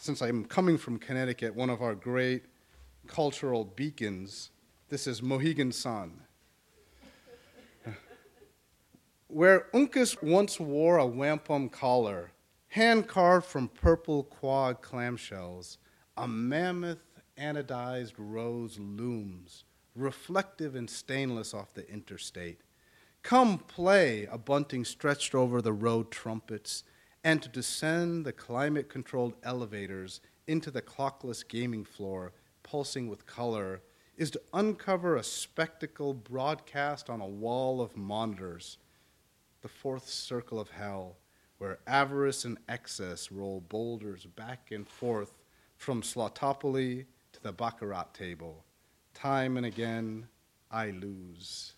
since I'm coming from Connecticut, one of our great cultural beacons, this is Mohegan Sun, where Uncas once wore a wampum collar, hand-carved from purple quad clamshells. A mammoth anodized rose looms, reflective and stainless off the interstate. Come play, a bunting stretched over the road trumpets, and to descend the climate-controlled elevators into the clockless gaming floor, pulsing with color, is to uncover a spectacle broadcast on a wall of monitors, the fourth circle of hell, where avarice and excess roll boulders back and forth from Slotopoly to the Baccarat table. Time and again, I lose.